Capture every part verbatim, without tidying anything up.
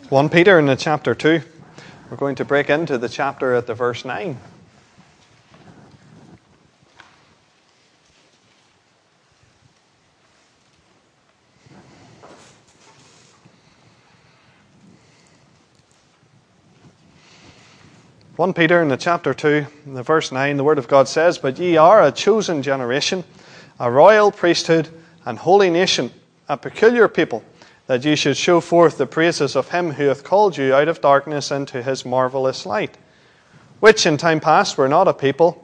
First Peter in the chapter two. We're going to break into the chapter at the verse nine. First Peter in the chapter two, in the verse nine, the Word of God says, "But ye are a chosen generation, a royal priesthood, and holy nation, a peculiar people, that ye should show forth the praises of him who hath called you out of darkness into his marvellous light, which in time past were not a people,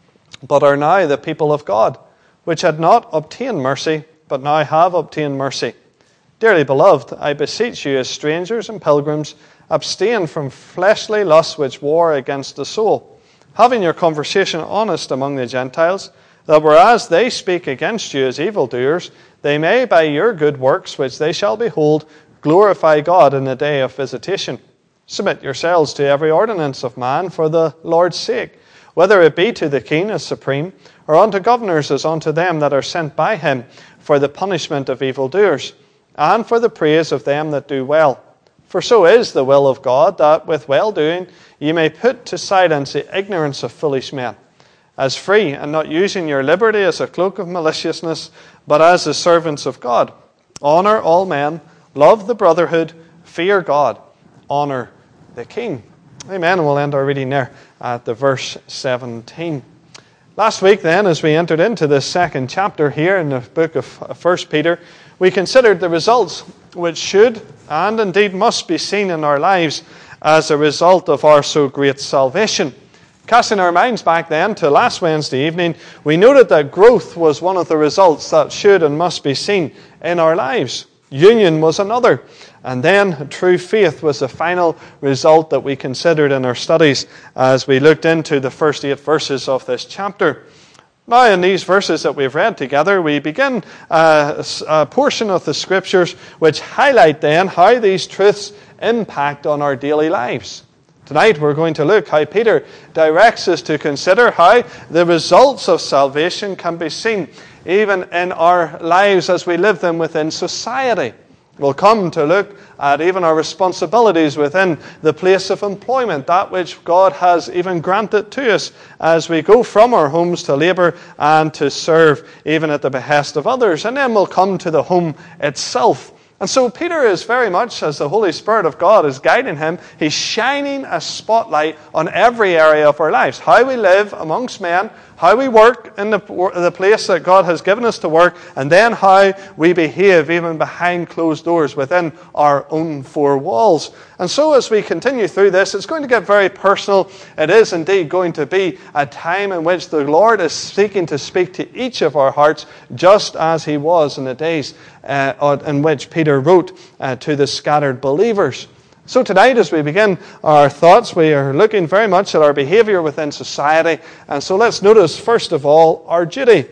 but are now the people of God, which had not obtained mercy, but now have obtained mercy. Dearly beloved, I beseech you as strangers and pilgrims, abstain from fleshly lusts which war against the soul, having your conversation honest among the Gentiles, that whereas they speak against you as evildoers, they may by your good works which they shall behold glorify God in the day of visitation. Submit yourselves to every ordinance of man for the Lord's sake, whether it be to the king as supreme, or unto governors as unto them that are sent by him for the punishment of evildoers, and for the praise of them that do well. For so is the will of God, that with well-doing ye may put to silence the ignorance of foolish men, as free, and not using your liberty as a cloak of maliciousness, but as the servants of God. Honor all men, love the brotherhood, fear God, honor the king." Amen. And we'll end our reading there at the verse seventeen. Last week then, as we entered into this second chapter here in the book of First Peter, we considered the results which should and indeed must be seen in our lives as a result of our so great salvation. Casting our minds back then to last Wednesday evening, we noted that growth was one of the results that should and must be seen in our lives. Union was another. And then true faith was the final result that we considered in our studies as we looked into the first eight verses of this chapter. Now, in these verses that we've read together, we begin a, a portion of the Scriptures which highlight then how these truths impact on our daily lives. Tonight we're going to look how Peter directs us to consider how the results of salvation can be seen even in our lives as we live them within society. We'll come to look at even our responsibilities within the place of employment, that which God has even granted to us as we go from our homes to labour and to serve even at the behest of others. And then we'll come to the home itself. And so Peter is very much, as the Holy Spirit of God is guiding him, he's shining a spotlight on every area of our lives. How we live amongst men, how we work in the, the place that God has given us to work, and then how we behave even behind closed doors within our own four walls. And so as we continue through this, it's going to get very personal. It is indeed going to be a time in which the Lord is seeking to speak to each of our hearts, just as he was in the days uh, in which Peter wrote uh, to the scattered believers. So tonight, as we begin our thoughts, we are looking very much at our behaviour within society. And so let's notice, first of all, our duty.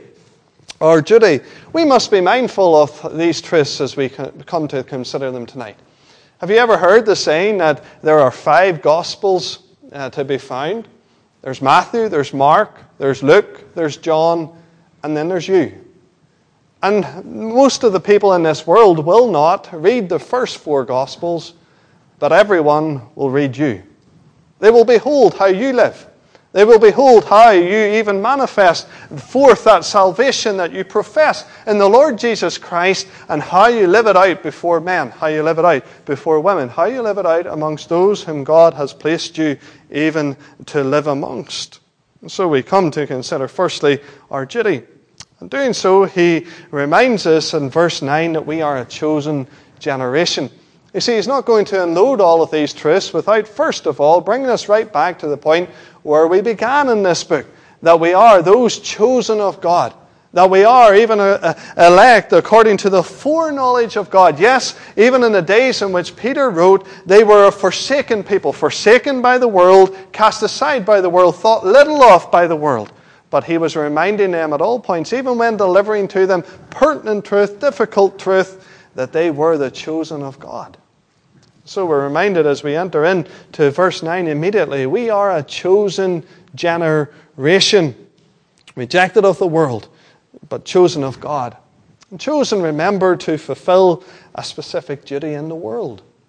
Our duty. We must be mindful of these truths as we come to consider them tonight. Have you ever heard the saying that there are five Gospels uh, to be found? There's Matthew, there's Mark, there's Luke, there's John, and then there's you. And most of the people in this world will not read the first four Gospels, but everyone will read you. They will behold how you live. They will behold how you even manifest forth that salvation that you profess in the Lord Jesus Christ, and how you live it out before men, how you live it out before women, how you live it out amongst those whom God has placed you even to live amongst. And so we come to consider firstly our duty. In doing so, he reminds us in verse nine that we are a chosen generation. You see, he's not going to unload all of these truths without, first of all, bringing us right back to the point where we began in this book, that we are those chosen of God, that we are even a, a elect according to the foreknowledge of God. Yes, even in the days in which Peter wrote, they were a forsaken people, forsaken by the world, cast aside by the world, thought little of by the world. But he was reminding them at all points, even when delivering to them pertinent truth, difficult truth, that they were the chosen of God. So we're reminded as we enter into verse nine immediately, we are a chosen generation, rejected of the world, but chosen of God. And chosen, remember, to fulfill a specific duty in the world.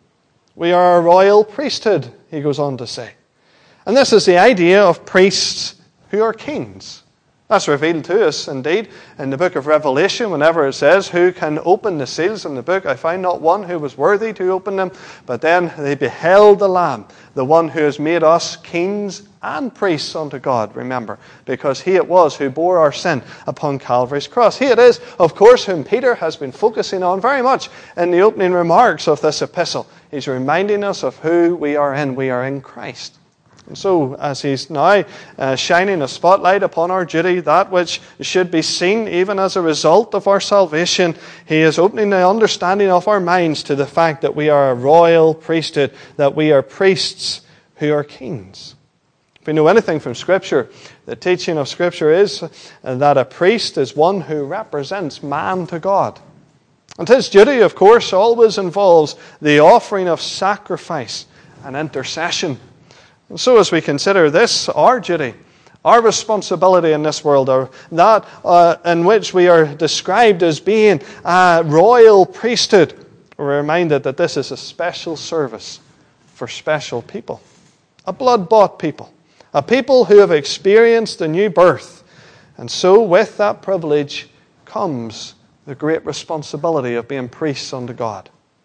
We are a royal priesthood, he goes on to say. And this is the idea of priests who are kings. That's revealed to us, indeed, in the book of Revelation, whenever it says, who can open the seals in the book? I find not one who was worthy to open them, but then they beheld the Lamb, the one who has made us kings and priests unto God, remember, because he it was who bore our sin upon Calvary's cross. He it is, of course, whom Peter has been focusing on very much in the opening remarks of this epistle. He's reminding us of who we are in. We are in Christ. And so, as he's now uh, shining a spotlight upon our duty, that which should be seen even as a result of our salvation, he is opening the understanding of our minds to the fact that we are a royal priesthood, that we are priests who are kings. If we know anything from Scripture, the teaching of Scripture is that a priest is one who represents man to God. And his duty, of course, always involves the offering of sacrifice and intercession. And so as we consider this, our duty, our responsibility in this world, or that uh, in which we are described as being a royal priesthood, we're reminded that this is a special service for special people, a blood-bought people, a people who have experienced a new birth. And so with that privilege comes the great responsibility of being priests unto God.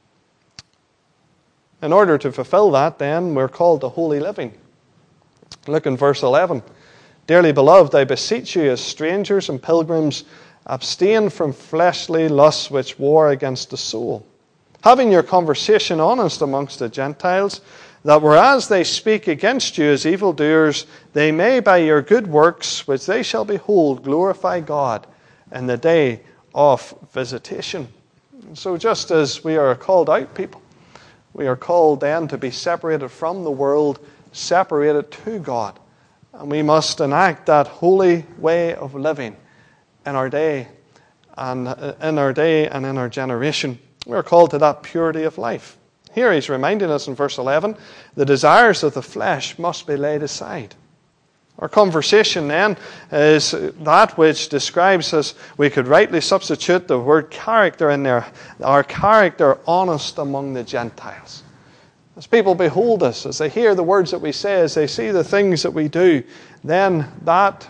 In order to fulfill that, then, we're called to holy living. Look in verse eleven. Dearly beloved, I beseech you as strangers and pilgrims, abstain from fleshly lusts which war against the soul, having your conversation honest amongst the Gentiles, that whereas they speak against you as evildoers, they may by your good works, which they shall behold, glorify God in the day of visitation. So just as we are a called out people, we are called then to be separated from the world, separated to God. And we must enact that holy way of living in our day and in our day and in our generation. We are called to that purity of life. Here he's reminding us in verse eleven, the desires of the flesh must be laid aside. Our conversation then is that which describes us, we could rightly substitute the word character in there, our character honest among the Gentiles. As people behold us, as they hear the words that we say, as they see the things that we do, then that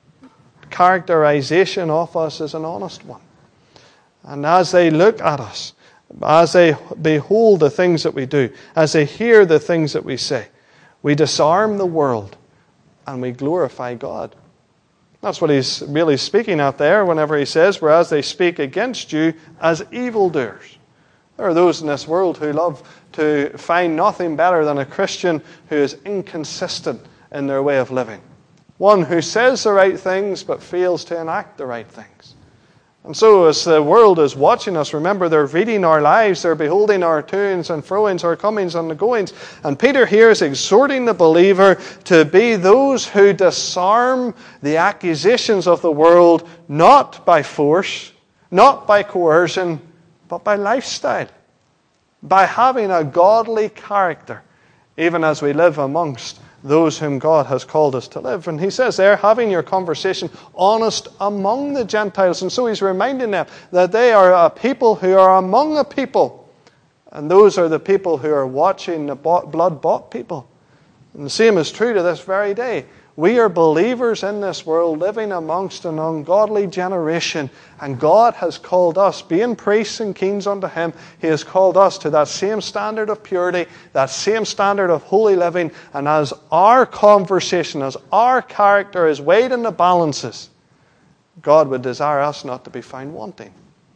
characterization of us is an honest one. And as they look at us, as they behold the things that we do, as they hear the things that we say, we disarm the world and we glorify God. That's what he's really speaking out there whenever he says, whereas they speak against you as evildoers. There are those in this world who love to find nothing better than a Christian who is inconsistent in their way of living. One who says the right things but fails to enact the right things. And so as the world is watching us, remember they're reading our lives, they're beholding our toings and froings, our comings and the goings. And Peter here is exhorting the believer to be those who disarm the accusations of the world, not by force, not by coercion, but by lifestyle. By having a godly character, even as we live amongst those whom God has called us to live. And he says there, having your conversation honest among the Gentiles. And so he's reminding them that they are a people who are among a people. And those are the people who are watching the blood-bought people. And the same is true to this very day. We are believers in this world living amongst an ungodly generation. And God has called us, being priests and kings unto Him, He has called us to that same standard of purity, that same standard of holy living. And as our conversation, as our character is weighed in the balances, God would desire us not to be found wanting.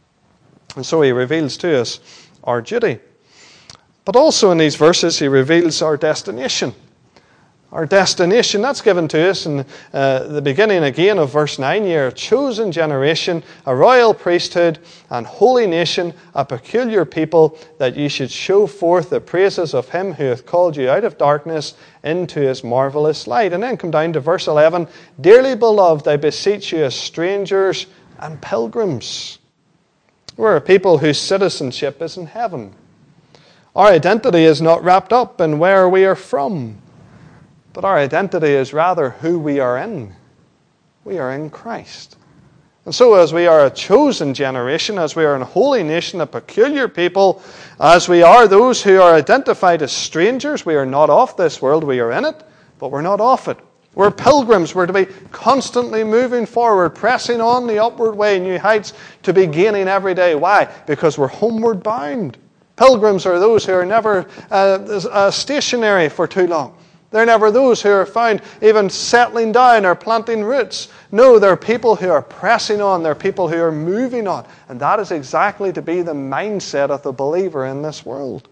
And so He reveals to us our duty. But also in these verses He reveals our destination. Our destination, that's given to us in uh, the beginning again of verse nine. You're a chosen generation, a royal priesthood, and holy nation, a peculiar people, that ye should show forth the praises of Him who hath called you out of darkness into His marvelous light. And then come down to verse eleven. Dearly beloved, I beseech you as strangers and pilgrims. We're a people whose citizenship is in heaven. Our identity is not wrapped up in where we are from. But our identity is rather who we are in. We are in Christ. And so as we are a chosen generation, as we are a holy nation, a peculiar people, as we are those who are identified as strangers, we are not of this world, we are in it, but we're not of it. We're pilgrims. We're to be constantly moving forward, pressing on the upward way, new heights to be gaining every day. Why? Because we're homeward bound. Pilgrims are those who are never uh, uh, stationary for too long. They're never those who are found even settling down or planting roots. No, they're people who are pressing on. They're people who are moving on. And that is exactly to be the mindset of the believer in this world.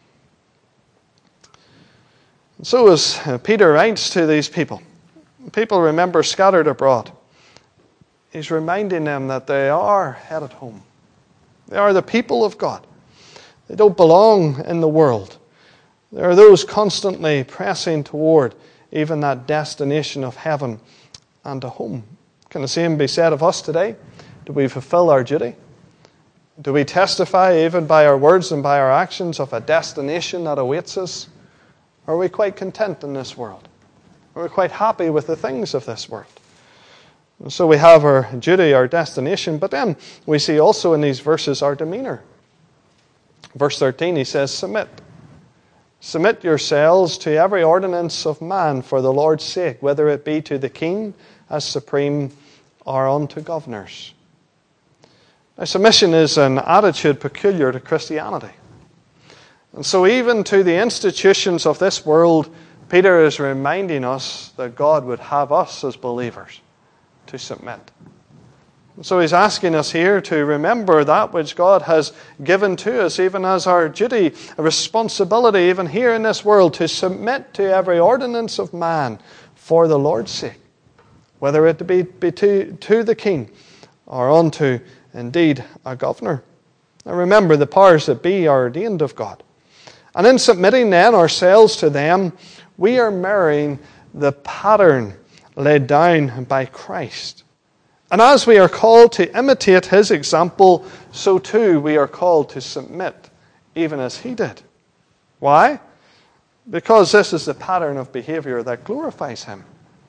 And so as Peter writes to these people, people, remember, scattered abroad, he's reminding them that they are headed home. They are the people of God. They don't belong in the world. There are those constantly pressing toward even that destination of heaven and a home. Can the same be said of us today? Do we fulfill our duty? Do we testify even by our words and by our actions of a destination that awaits us? Or are we quite content in this world? Are we quite happy with the things of this world? And so we have our duty, our destination, but then we see also in these verses our demeanor. Verse thirteen, he says, submit. Submit yourselves to every ordinance of man for the Lord's sake, whether it be to the king as supreme or unto governors. Now, submission is an attitude peculiar to Christianity. And so even to the institutions of this world, Peter is reminding us that God would have us as believers to submit. So he's asking us here to remember that which God has given to us, even as our duty, a responsibility, even here in this world, to submit to every ordinance of man for the Lord's sake, whether it be, be to, to the king or unto, indeed, a governor. Now remember, the powers that be are ordained of God. And in submitting then ourselves to them, we are mirroring the pattern laid down by Christ. And as we are called to imitate his example, so too we are called to submit, even as he did. Why? Because this is the pattern of behavior that glorifies him.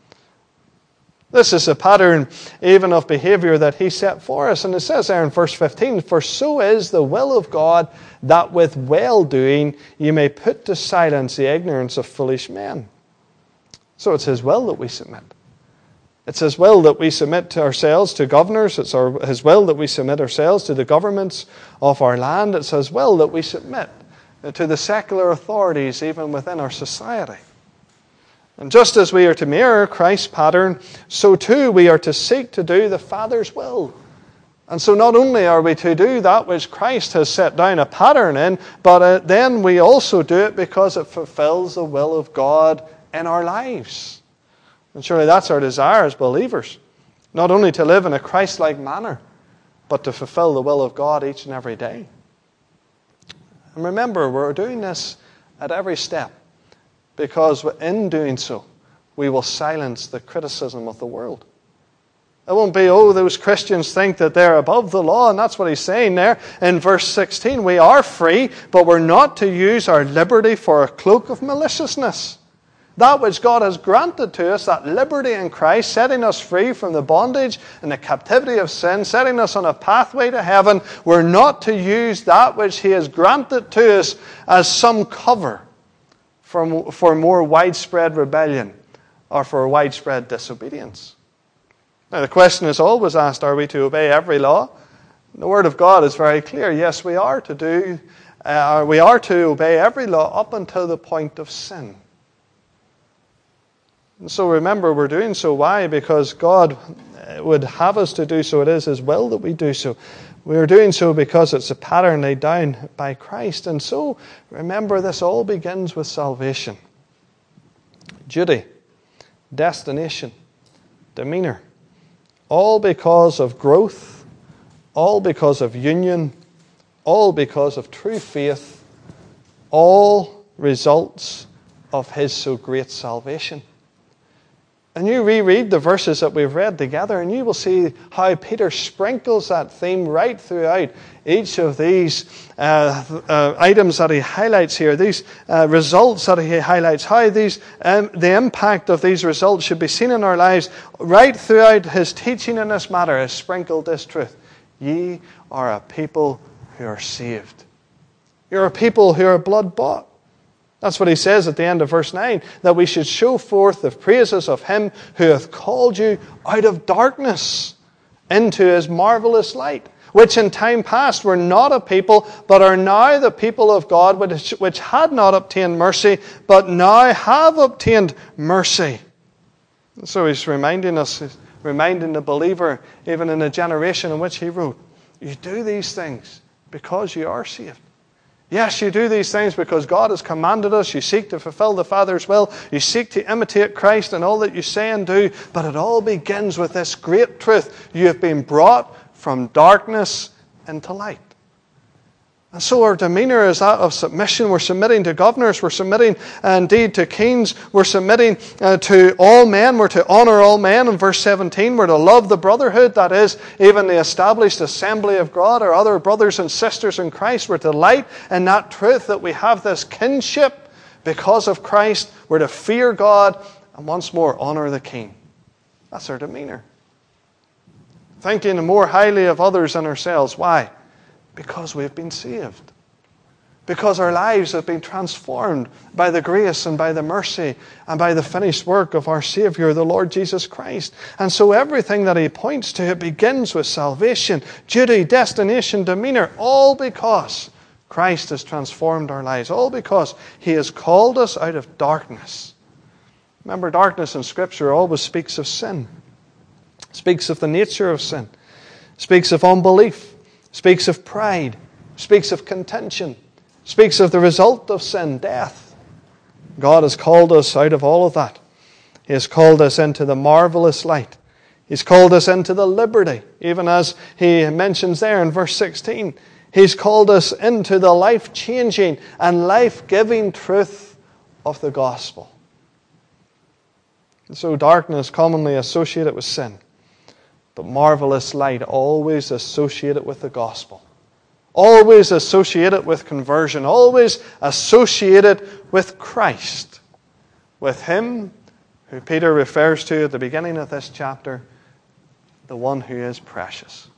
This is a pattern even of behavior that he set for us. And it says there in verse fifteen, for so is the will of God, that with well-doing you may put to silence the ignorance of foolish men. So it's his will that we submit. It's his will that we submit ourselves to governors. It's our, his will that we submit ourselves to the governments of our land. It's his will that we submit to the secular authorities even within our society. And just as we are to mirror Christ's pattern, so too we are to seek to do the Father's will. And so not only are we to do that which Christ has set down a pattern in, but uh, then we also do it because it fulfills the will of God in our lives. And surely that's our desire as believers. Not only to live in a Christ-like manner, but to fulfill the will of God each and every day. And remember, we're doing this at every step, because in doing so, we will silence the criticism of the world. It won't be, oh, those Christians think that they're above the law, and that's what he's saying there in verse sixteen. We are free, but we're not to use our liberty for a cloak of maliciousness. That which God has granted to us, that liberty in Christ, setting us free from the bondage and the captivity of sin, setting us on a pathway to heaven, we're not to use that which he has granted to us as some cover for, for more widespread rebellion or for widespread disobedience. Now the question is always asked, are we to obey every law? The Word of God is very clear. Yes, we are to do, uh, we are to obey every law up until the point of sin. And so remember, we're doing so. Why? Because God would have us to do so. It is his will that we do so. We are doing so because it's a pattern laid down by Christ. And so remember, this all begins with salvation. Duty, destination, demeanor. All because of growth, all because of union, all because of true faith, all results of his so great salvation. And you reread the verses that we've read together, and you will see how Peter sprinkles that theme right throughout each of these uh, uh, items that he highlights here, these uh, results that he highlights, how these um, the impact of these results should be seen in our lives. Right throughout his teaching in this matter has sprinkled this truth. Ye are a people who are saved. You're a people who are blood-bought. That's what he says at the end of verse nine, that we should show forth the praises of him who hath called you out of darkness into his marvelous light, which in time past were not a people, but are now the people of God, which, which had not obtained mercy, but now have obtained mercy. And so he's reminding us, he's reminding the believer, even in the generation in which he wrote, you do these things because you are saved. Yes, you do these things because God has commanded us. You seek to fulfill the Father's will. You seek to imitate Christ in all that you say and do. But it all begins with this great truth. You have been brought from darkness into light. And so our demeanor is that of submission. We're submitting to governors. We're submitting uh, indeed to kings. We're submitting uh, to all men. We're to honor all men. In verse seventeen, we're to love the brotherhood. That is, even the established assembly of God, or other brothers and sisters in Christ. We're to delight in that truth that we have this kinship because of Christ. We're to fear God and once more honor the king. That's our demeanor. Thinking more highly of others than ourselves. Why? Because we've been saved. Because our lives have been transformed by the grace and by the mercy and by the finished work of our Savior, the Lord Jesus Christ. And so everything that he points to, it begins with salvation, duty, destination, demeanor, all because Christ has transformed our lives. All because he has called us out of darkness. Remember, darkness in Scripture always speaks of sin. Speaks of the nature of sin. Speaks of unbelief. Speaks of pride, speaks of contention, speaks of the result of sin, death. God has called us out of all of that. He has called us into the marvelous light. He's called us into the liberty, even as he mentions there in verse sixteen. He's called us into the life-changing and life-giving truth of the gospel. And so darkness commonly associated with sin. But marvelous light always associated with the gospel. Always associated with conversion. Always associated with Christ. With him who Peter refers to at the beginning of this chapter, the one who is precious.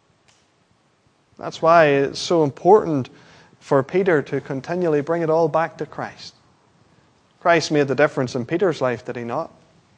That's why it's so important for Peter to continually bring it all back to Christ. Christ made the difference in Peter's life, did he not?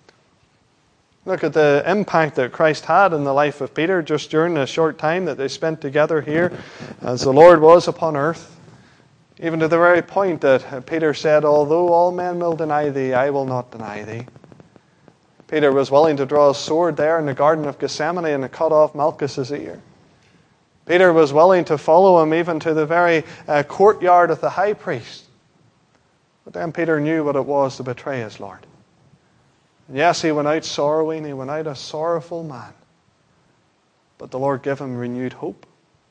Look at the impact that Christ had in the life of Peter just during the short time that they spent together here as the Lord was upon earth. Even to the very point that Peter said, although all men will deny thee, I will not deny thee. Peter was willing to draw a sword there in the Garden of Gethsemane and to cut off Malchus's ear. Peter was willing to follow him even to the very uh, courtyard of the high priest. But then Peter knew what it was to betray his Lord. Yes, he went out sorrowing. He went out a sorrowful man. But the Lord gave him renewed hope.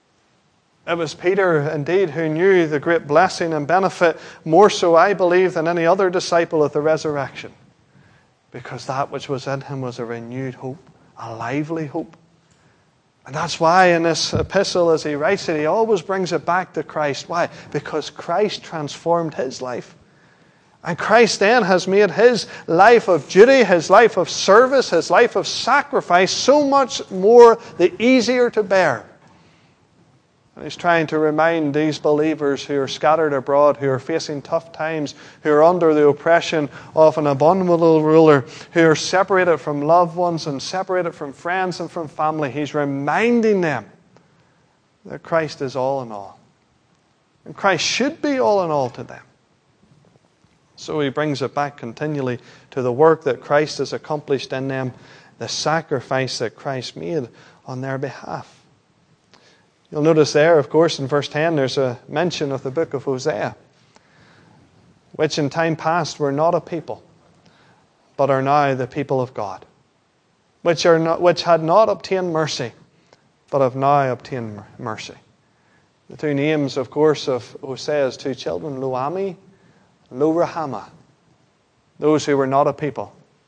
It was Peter, indeed, who knew the great blessing and benefit, more so, I believe, than any other disciple of the resurrection. Because that which was in him was a renewed hope, a lively hope. And that's why in this epistle, as he writes it, he always brings it back to Christ. Why? Because Christ transformed his life. And Christ then has made his life of duty, his life of service, his life of sacrifice so much more the easier to bear. And he's trying to remind these believers who are scattered abroad, who are facing tough times, who are under the oppression of an abominable ruler, who are separated from loved ones and separated from friends and from family. He's reminding them that Christ is all in all. And Christ should be all in all to them. So he brings it back continually to the work that Christ has accomplished in them, the sacrifice that Christ made on their behalf. You'll notice there, of course, in verse ten, there's a mention of the book of Hosea, which in time past were not a people, but are now the people of God, which are not, which had not obtained mercy, but have now obtained mercy. The two names, of course, of Hosea's two children, Lo-Ammi, Lo-Ruhamah, those who were not a people,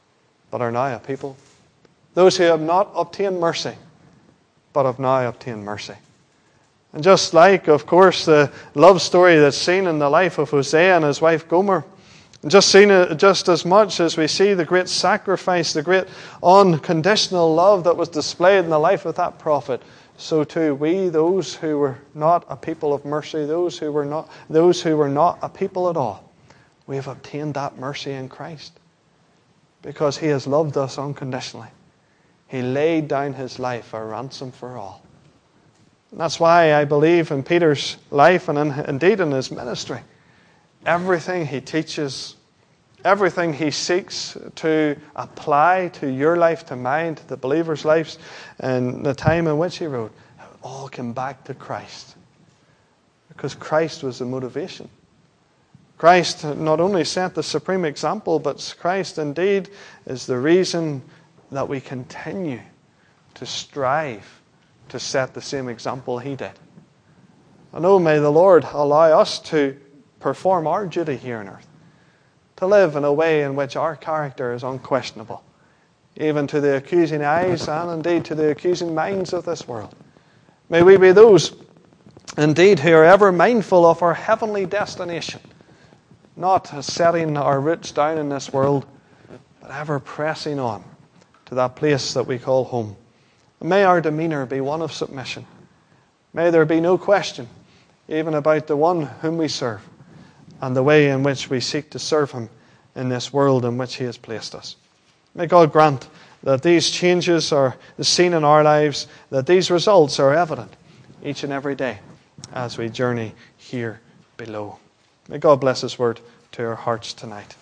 but are now a people. Those who have not obtained mercy, but have now obtained mercy. And just like, of course, the love story that's seen in the life of Hosea and his wife Gomer, just seen it just as much as we see the great sacrifice, the great unconditional love that was displayed in the life of that prophet, so too we, those who were not a people of mercy, those who were not, those who were not a people at all, we have obtained that mercy in Christ, because He has loved us unconditionally. He laid down His life a ransom for all. And that's why I believe in Peter's life and in, indeed in his ministry. Everything he teaches, everything he seeks to apply to your life, to mine, to the believers' lives, and the time in which he wrote, it all came back to Christ. Because Christ was the motivation. Christ not only set the supreme example, but Christ indeed is the reason that we continue to strive to set the same example He did. And oh, may the Lord allow us to perform our duty here on earth, to live in a way in which our character is unquestionable, even to the accusing eyes and indeed to the accusing minds of this world. May we be those indeed who are ever mindful of our heavenly destination, not setting our roots down in this world, but ever pressing on to that place that we call home. And may our demeanour be one of submission. May there be no question even about the one whom we serve and the way in which we seek to serve Him in this world in which He has placed us. May God grant that these changes are seen in our lives, that these results are evident each and every day as we journey here below. May God bless His word to our hearts tonight.